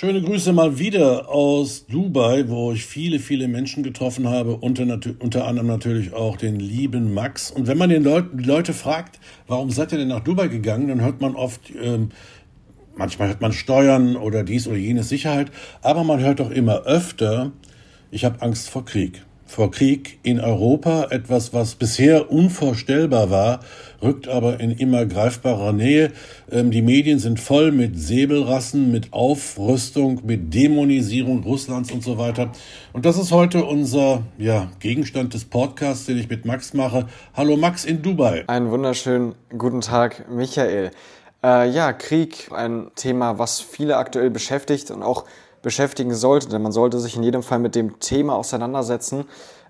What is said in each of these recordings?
Schöne Grüße mal wieder aus Dubai, wo ich viele Menschen getroffen habe, unter anderem natürlich auch den lieben Max. Und wenn man die Leute fragt, warum seid ihr denn nach Dubai gegangen, dann hört man oft, manchmal hört man Steuern oder dies oder jenes Sicherheit, aber man hört auch immer öfter, ich habe Angst vor Krieg. Vor Krieg in Europa, etwas, was bisher unvorstellbar war, rückt aber in immer greifbarer Nähe. Die Medien sind voll mit Säbelrassen, mit Aufrüstung, mit Dämonisierung Russlands und so weiter. Und das ist heute unser Gegenstand des Podcasts, den ich mit Max mache. Hallo Max in Dubai. Einen wunderschönen guten Tag, Michael. Krieg, ein Thema, was viele aktuell beschäftigt und auch beschäftigen sollte, denn man sollte sich in jedem Fall mit dem Thema auseinandersetzen,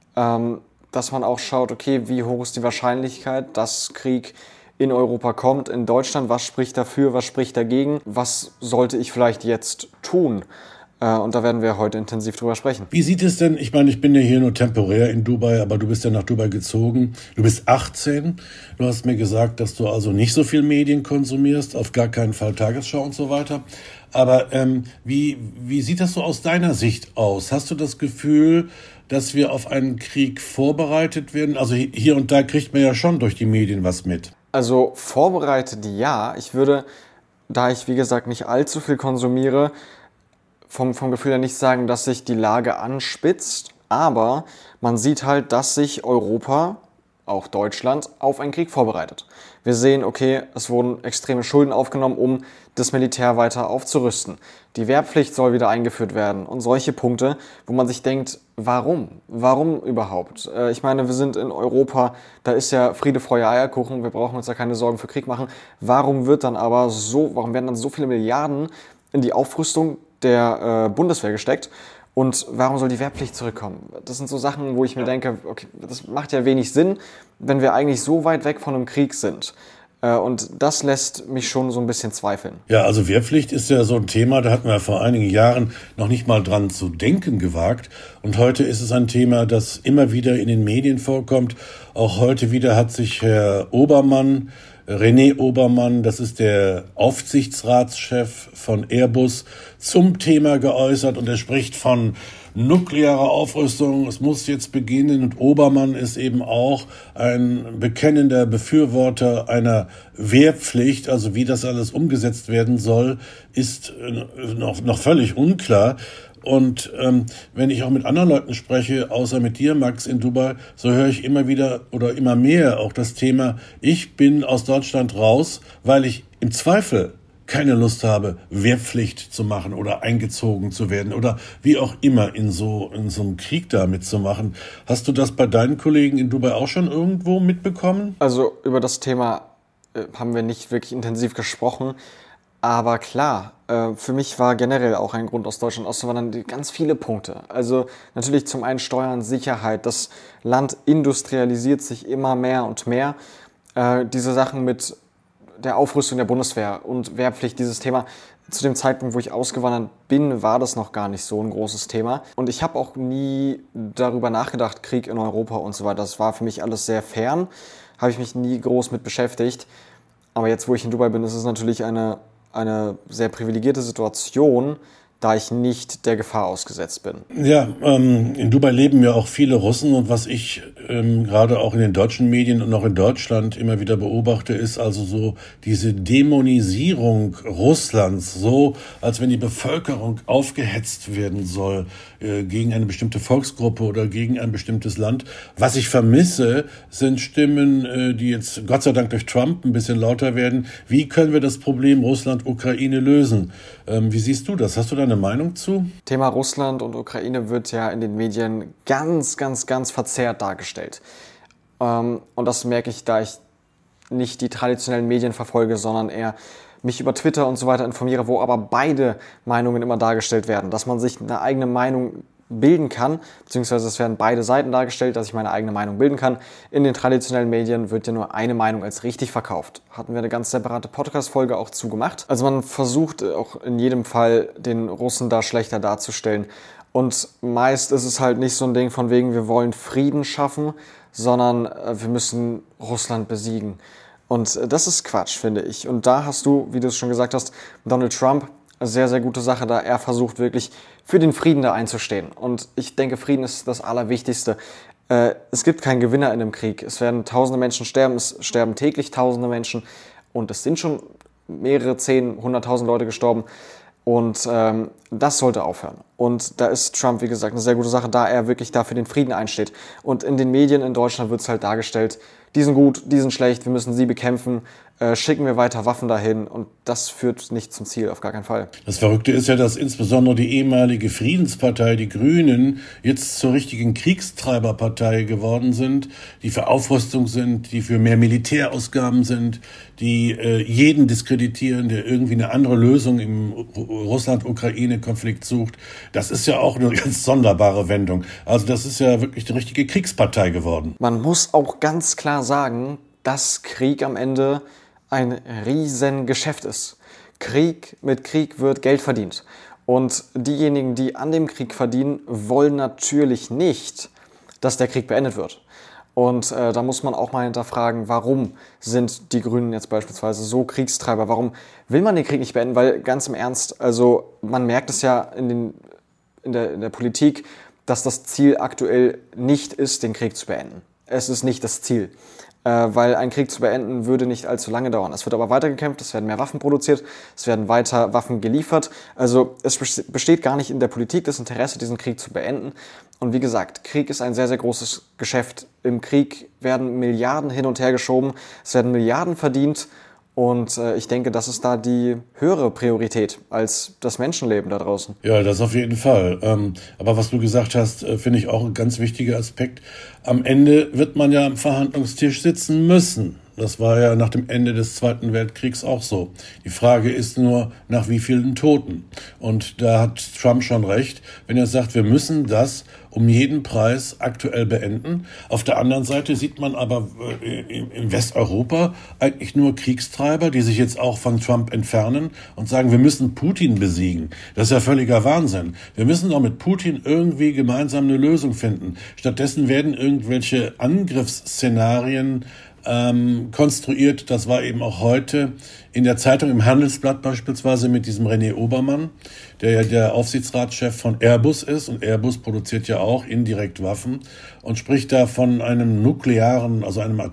dass man auch schaut, okay, wie hoch ist die Wahrscheinlichkeit, dass Krieg in Europa kommt, in Deutschland, was spricht dafür, was spricht dagegen, was sollte ich vielleicht jetzt tun? Und da werden wir heute intensiv drüber sprechen. Wie sieht es denn, ich meine, ich bin ja hier nur temporär in Dubai, aber du bist ja nach Dubai gezogen. Du bist 18. Du hast mir gesagt, dass du also nicht so viel Medien konsumierst, auf gar keinen Fall Tagesschau und so weiter. Aber wie sieht das so aus deiner Sicht aus? Hast du das Gefühl, dass wir auf einen Krieg vorbereitet werden? Also hier und da kriegt man ja schon durch die Medien was mit. Also vorbereitet ja. Ich würde, da ich wie gesagt nicht allzu viel konsumiere, vom Gefühl her nicht sagen, dass sich die Lage anspitzt, aber man sieht halt, dass sich Europa, auch Deutschland, auf einen Krieg vorbereitet. Wir sehen, okay, es wurden extreme Schulden aufgenommen, um das Militär weiter aufzurüsten. Die Wehrpflicht soll wieder eingeführt werden und solche Punkte, wo man sich denkt, warum? Warum überhaupt? Ich meine, wir sind in Europa, da ist ja Friede, Freude, Eierkuchen, wir brauchen uns da keine Sorgen für Krieg machen. Warum werden dann so viele Milliarden in die Aufrüstung der Bundeswehr gesteckt? Und warum soll die Wehrpflicht zurückkommen? Das sind so Sachen, wo ich mir denke, okay, das macht ja wenig Sinn, wenn wir eigentlich so weit weg von einem Krieg sind. Und das lässt mich schon so ein bisschen zweifeln. Ja, also Wehrpflicht ist ja so ein Thema, da hatten wir vor einigen Jahren noch nicht mal dran zu denken gewagt. Und heute ist es ein Thema, das immer wieder in den Medien vorkommt. Auch heute wieder hat sich Herr René Obermann, das ist der Aufsichtsratschef von Airbus, zum Thema geäußert und er spricht von nuklearer Aufrüstung, es muss jetzt beginnen und Obermann ist eben auch ein bekennender Befürworter einer Wehrpflicht, also wie das alles umgesetzt werden soll, ist noch völlig unklar. Und wenn ich auch mit anderen Leuten spreche, außer mit dir, Max, in Dubai, so höre ich immer wieder oder immer mehr auch das Thema, ich bin aus Deutschland raus, weil ich im Zweifel keine Lust habe, Wehrpflicht zu machen oder eingezogen zu werden oder wie auch immer in so einem Krieg da mitzumachen. Hast du das bei deinen Kollegen in Dubai auch schon irgendwo mitbekommen? Also über das Thema haben wir nicht wirklich intensiv gesprochen. Aber klar, für mich war generell auch ein Grund, aus Deutschland auszuwandern, ganz viele Punkte. Also natürlich zum einen Steuern, Sicherheit. Das Land industrialisiert sich immer mehr und mehr. Diese Sachen mit der Aufrüstung der Bundeswehr und Wehrpflicht, dieses Thema. Zu dem Zeitpunkt, wo ich ausgewandert bin, war das noch gar nicht so ein großes Thema. Und ich habe auch nie darüber nachgedacht, Krieg in Europa und so weiter. Das war für mich alles sehr fern. Habe ich mich nie groß mit beschäftigt. Aber jetzt, wo ich in Dubai bin, ist es natürlich eine sehr privilegierte Situation, da ich nicht der Gefahr ausgesetzt bin. Ja, in Dubai leben ja auch viele Russen und was ich gerade auch in den deutschen Medien und auch in Deutschland immer wieder beobachte, ist also so diese Dämonisierung Russlands, so als wenn die Bevölkerung aufgehetzt werden soll gegen eine bestimmte Volksgruppe oder gegen ein bestimmtes Land. Was ich vermisse, sind Stimmen, die jetzt Gott sei Dank durch Trump ein bisschen lauter werden. Wie können wir das Problem Russland-Ukraine lösen? Wie siehst du das? Hast du da eine Meinung zu? Thema Russland und Ukraine wird ja in den Medien ganz verzerrt dargestellt. Und das merke ich, da ich nicht die traditionellen Medien verfolge, sondern eher mich über Twitter und so weiter informiere, wo aber beide Meinungen immer dargestellt werden. Dass man sich eine eigene Meinung bilden kann, beziehungsweise es werden beide Seiten dargestellt, dass ich meine eigene Meinung bilden kann. In den traditionellen Medien wird ja nur eine Meinung als richtig verkauft. Hatten wir eine ganz separate Podcast-Folge auch zugemacht. Also man versucht auch in jedem Fall, den Russen da schlechter darzustellen. Und meist ist es halt nicht so ein Ding von wegen, wir wollen Frieden schaffen, sondern wir müssen Russland besiegen. Und das ist Quatsch, finde ich. Und da hast du, wie du es schon gesagt hast, Donald Trump sehr, sehr gute Sache, da er versucht wirklich für den Frieden da einzustehen. Und ich denke, Frieden ist das Allerwichtigste. Es gibt keinen Gewinner in einem Krieg. Es werden tausende Menschen sterben, es sterben täglich tausende Menschen und es sind schon mehrere 10, 100.000 Leute gestorben. Und das sollte aufhören. Und da ist Trump, wie gesagt, eine sehr gute Sache, da er wirklich da für den Frieden einsteht. Und in den Medien in Deutschland wird es halt dargestellt, die sind gut, die sind schlecht, wir müssen sie bekämpfen, schicken wir weiter Waffen dahin. Und das führt nicht zum Ziel, auf gar keinen Fall. Das Verrückte ist ja, dass insbesondere die ehemalige Friedenspartei, die Grünen, jetzt zur richtigen Kriegstreiberpartei geworden sind, die für Aufrüstung sind, die für mehr Militärausgaben sind, die jeden diskreditieren, der irgendwie eine andere Lösung im Russland-Ukraine-Konflikt sucht. Das ist ja auch eine ganz sonderbare Wendung. Also das ist ja wirklich die richtige Kriegspartei geworden. Man muss auch ganz klar sagen, dass Krieg am Ende ein Riesengeschäft ist. Mit Krieg wird Geld verdient. Und diejenigen, die an dem Krieg verdienen, wollen natürlich nicht, dass der Krieg beendet wird. Und da muss man auch mal hinterfragen, warum sind die Grünen jetzt beispielsweise so Kriegstreiber? Warum will man den Krieg nicht beenden? Weil ganz im Ernst, also man merkt es ja in der Politik, dass das Ziel aktuell nicht ist, den Krieg zu beenden. Es ist nicht das Ziel. Weil ein Krieg zu beenden würde nicht allzu lange dauern. Es wird aber weitergekämpft, es werden mehr Waffen produziert, es werden weiter Waffen geliefert. Also es besteht gar nicht in der Politik das Interesse, diesen Krieg zu beenden. Und wie gesagt, Krieg ist ein sehr, sehr großes Geschäft. Im Krieg werden Milliarden hin und her geschoben, es werden Milliarden verdient. Und ich denke, das ist da die höhere Priorität als das Menschenleben da draußen. Ja, das auf jeden Fall. Aber was du gesagt hast, finde ich auch ein ganz wichtiger Aspekt. Am Ende wird man ja am Verhandlungstisch sitzen müssen. Das war ja nach dem Ende des Zweiten Weltkriegs auch so. Die Frage ist nur, nach wie vielen Toten? Und da hat Trump schon recht, wenn er sagt, wir müssen das um jeden Preis aktuell beenden. Auf der anderen Seite sieht man aber in Westeuropa eigentlich nur Kriegstreiber, die sich jetzt auch von Trump entfernen und sagen, wir müssen Putin besiegen. Das ist ja völliger Wahnsinn. Wir müssen doch mit Putin irgendwie gemeinsam eine Lösung finden. Stattdessen werden irgendwelche Angriffsszenarien konstruiert. Das war eben auch heute in der Zeitung im Handelsblatt beispielsweise mit diesem René Obermann, der ja der Aufsichtsratschef von Airbus ist und Airbus produziert ja auch indirekt Waffen und spricht da von einem nuklearen, also einem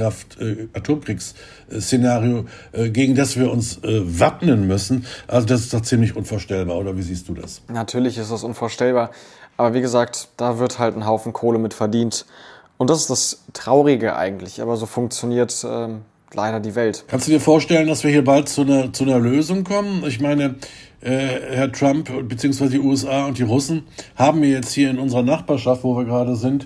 Atomkriegsszenario, gegen das wir uns wappnen müssen. Also das ist doch ziemlich unvorstellbar, oder wie siehst du das? Natürlich ist das unvorstellbar, aber wie gesagt, da wird halt ein Haufen Kohle mit verdient. Und das ist das Traurige eigentlich, aber so funktioniert leider die Welt. Kannst du dir vorstellen, dass wir hier bald zu einer Lösung kommen? Ich meine, Herr Trump bzw. die USA und die Russen haben mir jetzt hier in unserer Nachbarschaft, wo wir gerade sind,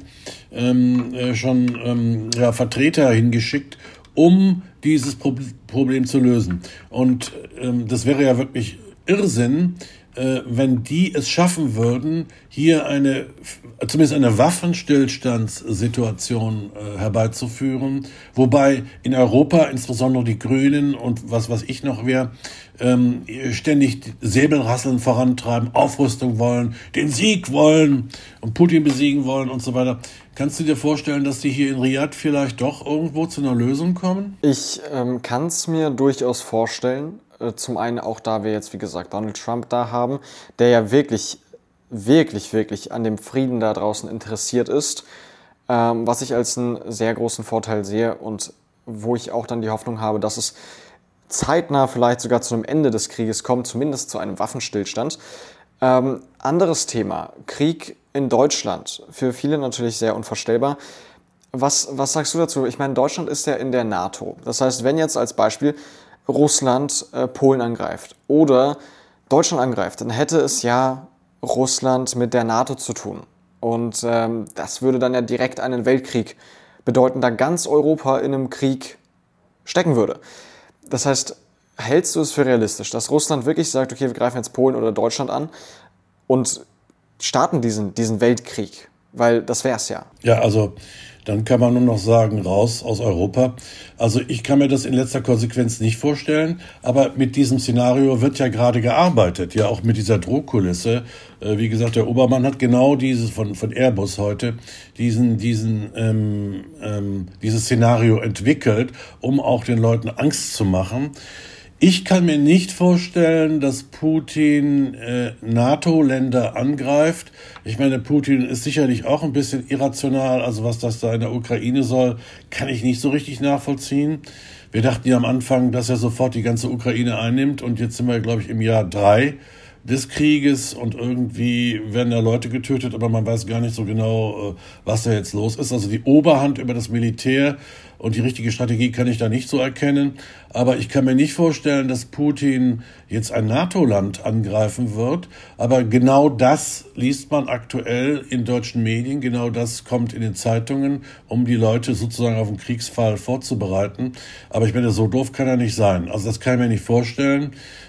schon Vertreter hingeschickt, um dieses Problem zu lösen. Und das wäre ja wirklich Irrsinn, wenn die es schaffen würden, hier zumindest eine Waffenstillstandssituation herbeizuführen, wobei in Europa insbesondere die Grünen und was ich noch wäre, ständig Säbelrasseln vorantreiben, Aufrüstung wollen, den Sieg wollen und Putin besiegen wollen und so weiter. Kannst du dir vorstellen, dass die hier in Riyadh vielleicht doch irgendwo zu einer Lösung kommen? Ich kann es mir durchaus vorstellen. Zum einen auch, da wir jetzt, wie gesagt, Donald Trump da haben, der ja wirklich, wirklich, wirklich an dem Frieden da draußen interessiert ist, was ich als einen sehr großen Vorteil sehe und wo ich auch dann die Hoffnung habe, dass es zeitnah vielleicht sogar zu einem Ende des Krieges kommt, zumindest zu einem Waffenstillstand. Anderes Thema, Krieg in Deutschland, für viele natürlich sehr unvorstellbar. Was sagst du dazu? Ich meine, Deutschland ist ja in der NATO. Das heißt, wenn jetzt als Beispiel Russland Polen angreift oder Deutschland angreift, dann hätte es ja Russland mit der NATO zu tun. Und das würde dann ja direkt einen Weltkrieg bedeuten, da ganz Europa in einem Krieg stecken würde. Das heißt, hältst du es für realistisch, dass Russland wirklich sagt, okay, wir greifen jetzt Polen oder Deutschland an und starten diesen Weltkrieg? Weil das wär's ja. Ja, also dann kann man nur noch sagen, raus aus Europa. Also ich kann mir das in letzter Konsequenz nicht vorstellen, aber mit diesem Szenario wird ja gerade gearbeitet, ja auch mit dieser Drohkulisse. Wie gesagt, der Obermann hat genau dieses von Airbus heute, dieses Szenario entwickelt, um auch den Leuten Angst zu machen. Ich kann mir nicht vorstellen, dass Putin NATO-Länder angreift. Ich meine, Putin ist sicherlich auch ein bisschen irrational. Also was das da in der Ukraine soll, kann ich nicht so richtig nachvollziehen. Wir dachten ja am Anfang, dass er sofort die ganze Ukraine einnimmt. Und jetzt sind wir, glaube ich, im Jahr 3 des Krieges und irgendwie werden da Leute getötet, aber man weiß gar nicht so genau, was da jetzt los ist. Also die Oberhand über das Militär und die richtige Strategie kann ich da nicht so erkennen. Aber ich kann mir nicht vorstellen, dass Putin jetzt ein NATO-Land angreifen wird. Aber genau das liest man aktuell in deutschen Medien. Genau das kommt in den Zeitungen, um die Leute sozusagen auf den Kriegsfall vorzubereiten. Aber ich meine, so doof kann er nicht sein. Also das kann ich mir nicht vorstellen,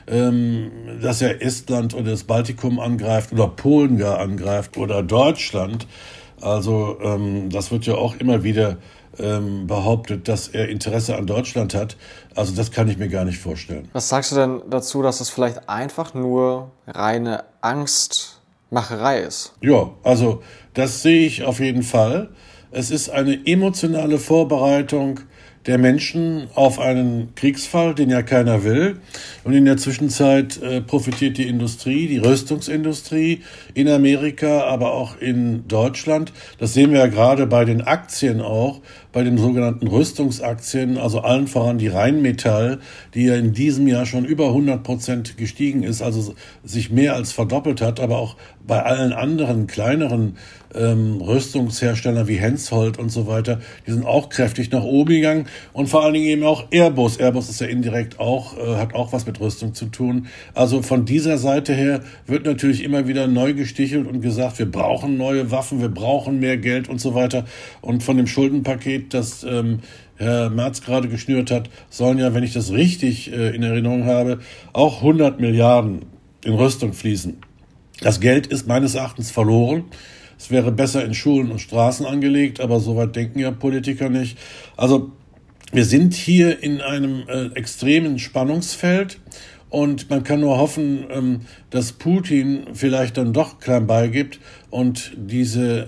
dass er Estland oder das Baltikum angreift oder Polen gar angreift oder Deutschland. Also das wird ja auch immer wieder behauptet, dass er Interesse an Deutschland hat. Also das kann ich mir gar nicht vorstellen. Was sagst du denn dazu, dass es vielleicht einfach nur reine Angstmacherei ist? Ja, also das sehe ich auf jeden Fall. Es ist eine emotionale Vorbereitung der Menschen auf einen Kriegsfall, den ja keiner will. Und in der Zwischenzeit profitiert die Industrie, die Rüstungsindustrie in Amerika, aber auch in Deutschland. Das sehen wir ja gerade bei den Aktien auch, bei den sogenannten Rüstungsaktien, also allen voran die Rheinmetall, die ja in diesem Jahr schon über 100% gestiegen ist, also sich mehr als verdoppelt hat, aber auch bei allen anderen kleineren Rüstungsherstellern wie Hensoldt und so weiter, die sind auch kräftig nach oben gegangen und vor allen Dingen eben auch Airbus. Airbus ist ja indirekt auch, hat auch was mit Rüstung zu tun. Also von dieser Seite her wird natürlich immer wieder neu gestichelt und gesagt, wir brauchen neue Waffen, wir brauchen mehr Geld und so weiter. Und von dem Schuldenpaket, das Herr Merz gerade geschnürt hat, sollen ja, wenn ich das richtig in Erinnerung habe, auch 100 Milliarden in Rüstung fließen. Das Geld ist meines Erachtens verloren. Es wäre besser in Schulen und Straßen angelegt, aber soweit denken ja Politiker nicht. Also wir sind hier in einem extremen Spannungsfeld und man kann nur hoffen, dass Putin vielleicht dann doch klein beigibt und diesen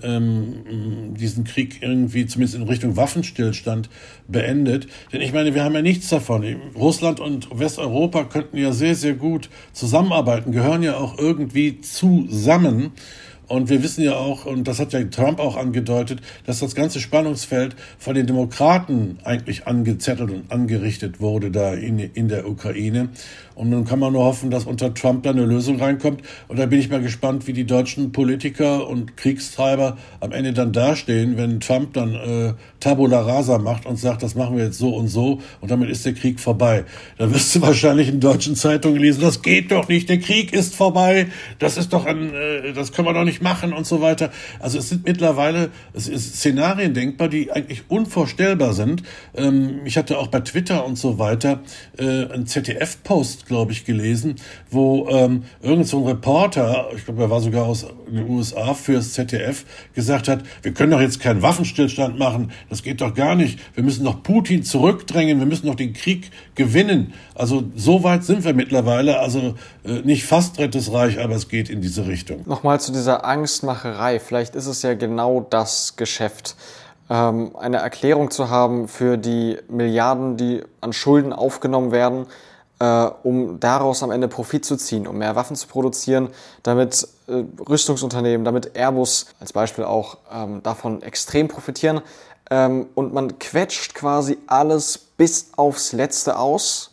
Krieg irgendwie zumindest in Richtung Waffenstillstand beendet. Denn ich meine, wir haben ja nichts davon. Russland und Westeuropa könnten ja sehr, sehr gut zusammenarbeiten, gehören ja auch irgendwie zusammen. Und wir wissen ja auch, und das hat ja Trump auch angedeutet, dass das ganze Spannungsfeld von den Demokraten eigentlich angezettelt und angerichtet wurde da in der Ukraine. Und nun kann man nur hoffen, dass unter Trump da eine Lösung reinkommt. Und da bin ich mal gespannt, wie die deutschen Politiker und Kriegstreiber am Ende dann dastehen, wenn Trump dann Tabula Rasa macht und sagt, das machen wir jetzt so und damit ist der Krieg vorbei. Da wirst du wahrscheinlich in deutschen Zeitungen lesen, das geht doch nicht, der Krieg ist vorbei, das ist doch das können wir doch nicht machen und so weiter. Also es sind mittlerweile Szenarien denkbar, die eigentlich unvorstellbar sind. Ich hatte auch bei Twitter und so weiter einen ZDF-Post, glaube ich, gelesen, wo irgend so ein Reporter, ich glaube, er war sogar aus den USA fürs ZDF, gesagt hat, wir können doch jetzt keinen Waffenstillstand machen, das geht doch gar nicht. Wir müssen doch Putin zurückdrängen, wir müssen doch den Krieg gewinnen. Also so weit sind wir mittlerweile, also nicht fast Drittes Reich, aber es geht in diese Richtung. Nochmal zu dieser Angstmacherei. Vielleicht ist es ja genau das Geschäft. Eine Erklärung zu haben für die Milliarden, die an Schulden aufgenommen werden, um daraus am Ende Profit zu ziehen, um mehr Waffen zu produzieren, damit Rüstungsunternehmen, damit Airbus als Beispiel auch davon extrem profitieren. Und man quetscht quasi alles bis aufs Letzte aus,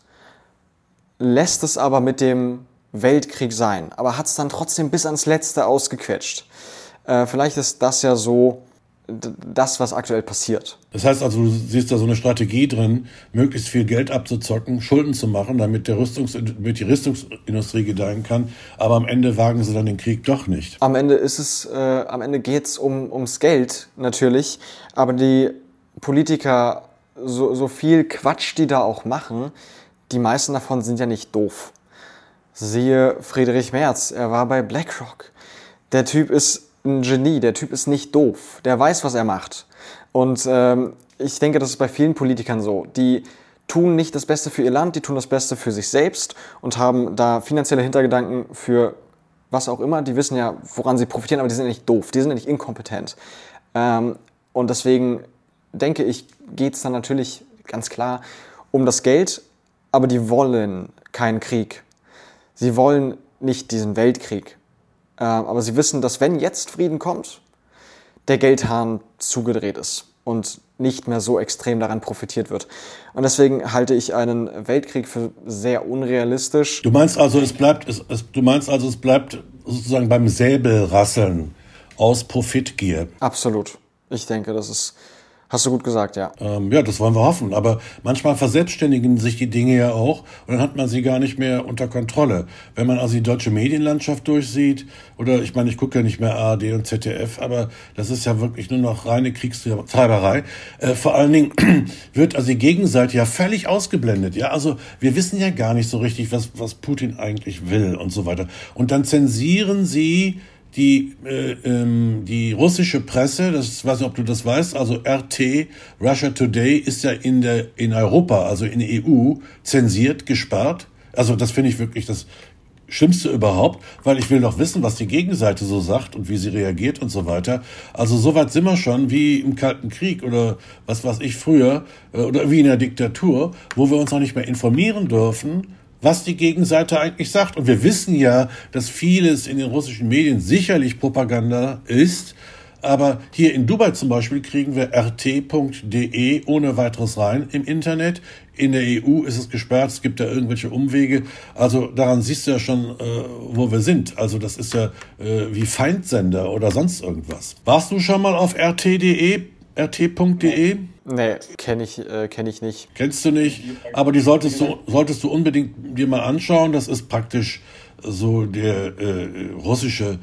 lässt es aber mit dem Weltkrieg sein, aber hat es dann trotzdem bis ans Letzte ausgequetscht. Vielleicht ist das ja so das, was aktuell passiert. Das heißt also, du siehst da so eine Strategie drin, möglichst viel Geld abzuzocken, Schulden zu machen, damit die Rüstungsindustrie gedeihen kann. Aber am Ende wagen sie dann den Krieg doch nicht. Am Ende geht's ums Geld natürlich, aber die Politiker, so viel Quatsch, die da auch machen, die meisten davon sind ja nicht doof. Siehe Friedrich Merz, er war bei BlackRock. Der Typ ist ein Genie, der Typ ist nicht doof, der weiß, was er macht. Und ich denke, das ist bei vielen Politikern so. Die tun nicht das Beste für ihr Land, die tun das Beste für sich selbst und haben da finanzielle Hintergedanken für was auch immer. Die wissen ja, woran sie profitieren, aber die sind ja nicht doof, die sind ja nicht inkompetent. Und deswegen denke ich, geht es dann natürlich ganz klar um das Geld, aber die wollen keinen Krieg. Sie wollen nicht diesen Weltkrieg. Aber sie wissen, dass wenn jetzt Frieden kommt, der Geldhahn zugedreht ist und nicht mehr so extrem daran profitiert wird. Und deswegen halte ich einen Weltkrieg für sehr unrealistisch. Du meinst also, es bleibt sozusagen beim Säbelrasseln aus Profitgier. Absolut. Ich denke, hast du gut gesagt, ja. Ja, das wollen wir hoffen. Aber manchmal verselbstständigen sich die Dinge ja auch und dann hat man sie gar nicht mehr unter Kontrolle. Wenn man also die deutsche Medienlandschaft durchsieht, oder ich meine, ich gucke ja nicht mehr ARD und ZDF, aber das ist ja wirklich nur noch reine Kriegstreiberei. Vor allen Dingen wird also die Gegenseite ja völlig ausgeblendet. Ja, also wir wissen ja gar nicht so richtig, was Putin eigentlich will und so weiter. Und dann zensieren sie die russische Presse, das weiß nicht, ob du das weißt, also RT, Russia Today, ist ja in Europa, also in der EU, zensiert, gesperrt. Also das finde ich wirklich das Schlimmste überhaupt, weil ich will doch wissen, was die Gegenseite so sagt und wie sie reagiert und so weiter. Also so weit sind wir schon wie im Kalten Krieg oder was weiß ich früher oder wie in der Diktatur, wo wir uns noch nicht mehr informieren dürfen, was die Gegenseite eigentlich sagt. Und wir wissen ja, dass vieles in den russischen Medien sicherlich Propaganda ist. Aber hier in Dubai zum Beispiel kriegen wir rt.de ohne weiteres rein im Internet. In der EU ist es gesperrt, es gibt da irgendwelche Umwege. Also daran siehst du ja schon, wo wir sind. Also das ist ja wie Feindsender oder sonst irgendwas. Warst du schon mal auf rt.de? rt.de? Nee, kenne ich nicht. Kennst du nicht? Aber die solltest du unbedingt dir mal anschauen. Das ist praktisch so der russischen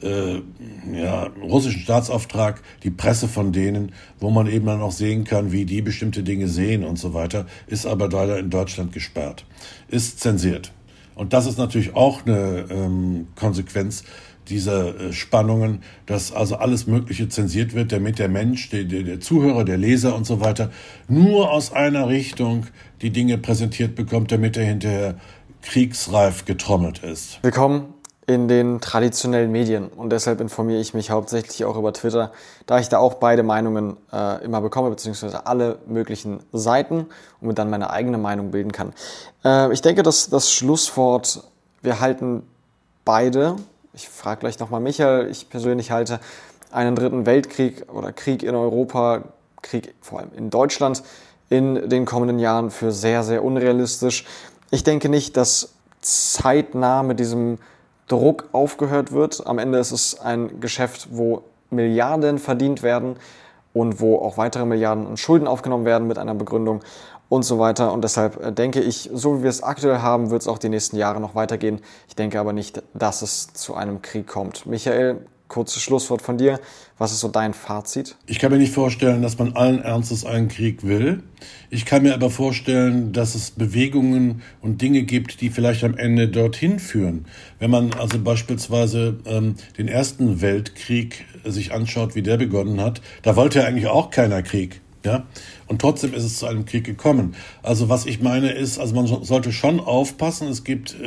Staatsauftrag, die Presse von denen, wo man eben dann auch sehen kann, wie die bestimmte Dinge sehen und so weiter, ist aber leider in Deutschland gesperrt, ist zensiert. Und das ist natürlich auch eine Konsequenz dieser Spannungen, dass also alles Mögliche zensiert wird, damit der Mensch, der Zuhörer, der Leser und so weiter nur aus einer Richtung die Dinge präsentiert bekommt, damit er hinterher kriegsreif getrommelt ist. Willkommen in den traditionellen Medien und deshalb informiere ich mich hauptsächlich auch über Twitter, da ich da auch beide Meinungen immer bekomme, beziehungsweise alle möglichen Seiten und mir dann meine eigene Meinung bilden kann. Ich denke, dass das Schlusswort, wir halten beide, ich frage gleich nochmal Michael, ich persönlich halte einen dritten Weltkrieg oder Krieg in Europa, Krieg vor allem in Deutschland, in den kommenden Jahren für sehr, sehr unrealistisch. Ich denke nicht, dass zeitnah mit diesem Druck aufgehört wird. Am Ende ist es ein Geschäft, wo Milliarden verdient werden und wo auch weitere Milliarden an Schulden aufgenommen werden mit einer Begründung und so weiter. Und deshalb denke ich, so wie wir es aktuell haben, wird es auch die nächsten Jahre noch weitergehen. Ich denke aber nicht, dass es zu einem Krieg kommt. Michael, kurzes Schlusswort von dir. Was ist so dein Fazit? Ich kann mir nicht vorstellen, dass man allen Ernstes einen Krieg will. Ich kann mir aber vorstellen, dass es Bewegungen und Dinge gibt, die vielleicht am Ende dorthin führen. Wenn man also beispielsweise den Ersten Weltkrieg sich anschaut, wie der begonnen hat, da wollte ja eigentlich auch keiner Krieg. Ja? Und trotzdem ist es zu einem Krieg gekommen. Also was ich meine ist, also man sollte schon aufpassen, es gibt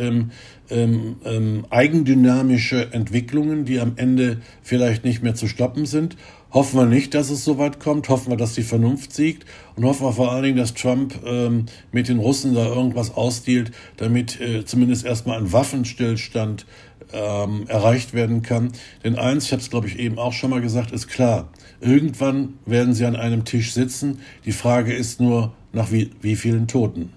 eigendynamische Entwicklungen, die am Ende vielleicht nicht mehr zu stoppen sind. Hoffen wir nicht, dass es so weit kommt, hoffen wir, dass die Vernunft siegt und hoffen wir vor allen Dingen, dass Trump mit den Russen da irgendwas ausdealt, damit zumindest erstmal ein Waffenstillstand erreicht werden kann. Denn eins, ich habe es glaube ich eben auch schon mal gesagt, ist klar, irgendwann werden sie an einem Tisch sitzen. Die Frage ist nur, nach wie vielen Toten.